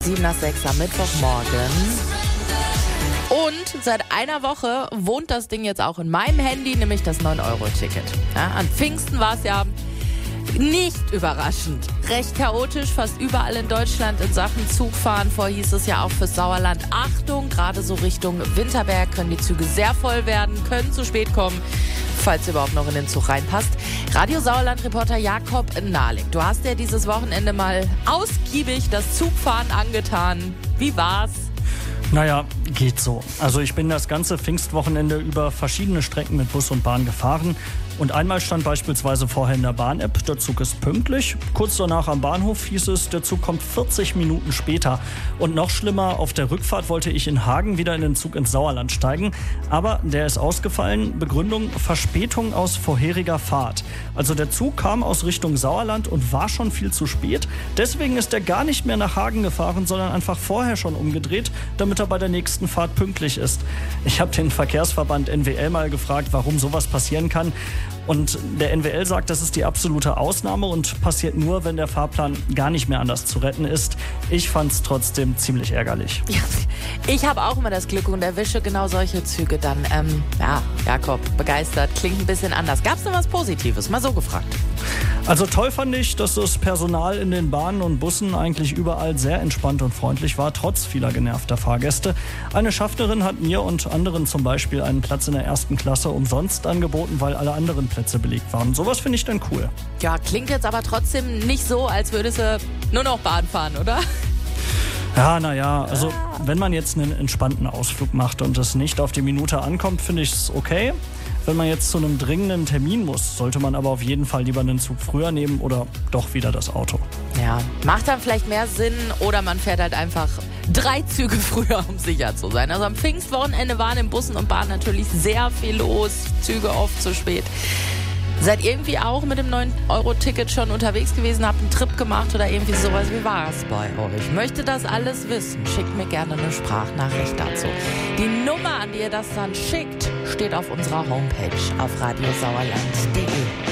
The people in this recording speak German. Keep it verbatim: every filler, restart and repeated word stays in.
sieben nach sechs am Mittwochmorgen. Und seit einer Woche wohnt das Ding jetzt auch in meinem Handy, nämlich das neun Euro Ticket. Ja, an Pfingsten war es ja nicht überraschend. Recht chaotisch, fast überall in Deutschland in Sachen Zugfahren. Vorher hieß es ja auch fürs Sauerland: Achtung, gerade so Richtung Winterberg können die Züge sehr voll werden, können zu spät kommen, falls ihr überhaupt noch in den Zug reinpasst. Radio Sauerland-Reporter Jakob Nahlik, du hast ja dieses Wochenende mal ausgiebig das Zugfahren angetan. Wie war's? Naja, geht so. Also ich bin das ganze Pfingstwochenende über verschiedene Strecken mit Bus und Bahn gefahren. Und einmal stand beispielsweise vorher in der Bahn-App, der Zug ist pünktlich. Kurz danach am Bahnhof hieß es, der Zug kommt vierzig Minuten später. Und noch schlimmer, auf der Rückfahrt wollte ich in Hagen wieder in den Zug ins Sauerland steigen. Aber der ist ausgefallen. Begründung: Verspätung aus vorheriger Fahrt. Also der Zug kam aus Richtung Sauerland und war schon viel zu spät. Deswegen ist er gar nicht mehr nach Hagen gefahren, sondern einfach vorher schon umgedreht, damit er bei der nächsten Fahrt pünktlich ist. Ich habe den Verkehrsverband N W L mal gefragt, warum sowas passieren kann. Und der N W L sagt, das ist die absolute Ausnahme und passiert nur, wenn der Fahrplan gar nicht mehr anders zu retten ist. Ich fand's trotzdem ziemlich ärgerlich. Ja, ich habe auch immer das Glück und erwische genau solche Züge dann. Ähm, ja, Jakob, begeistert, klingt ein bisschen anders. Gab's denn was Positives? Mal so gefragt. Also toll fand ich, dass das Personal in den Bahnen und Bussen eigentlich überall sehr entspannt und freundlich war, trotz vieler genervter Fahrgäste. Eine Schaffnerin hat mir und anderen zum Beispiel einen Platz in der ersten Klasse umsonst angeboten, weil alle anderen Plätze belegt waren. Sowas finde ich dann cool. Ja, klingt jetzt aber trotzdem nicht so, als würde sie nur noch Bahn fahren, oder? Ja, naja, also wenn man jetzt einen entspannten Ausflug macht und es nicht auf die Minute ankommt, finde ich es okay. Wenn man jetzt zu einem dringenden Termin muss, sollte man aber auf jeden Fall lieber einen Zug früher nehmen oder doch wieder das Auto. Ja, macht dann vielleicht mehr Sinn oder man fährt halt einfach drei Züge früher, um sicher zu sein. Also am Pfingstwochenende waren in Bussen und Bahnen natürlich sehr viel los, Züge oft zu spät. Seid ihr irgendwie auch mit dem neun Euro Ticket schon unterwegs gewesen, habt einen Trip gemacht oder irgendwie sowas? Wie war es bei euch? Möchte das alles wissen? Schickt mir gerne eine Sprachnachricht dazu. Die Nummer, an die ihr das dann schickt, steht auf unserer Homepage auf radiosauerland punkt de.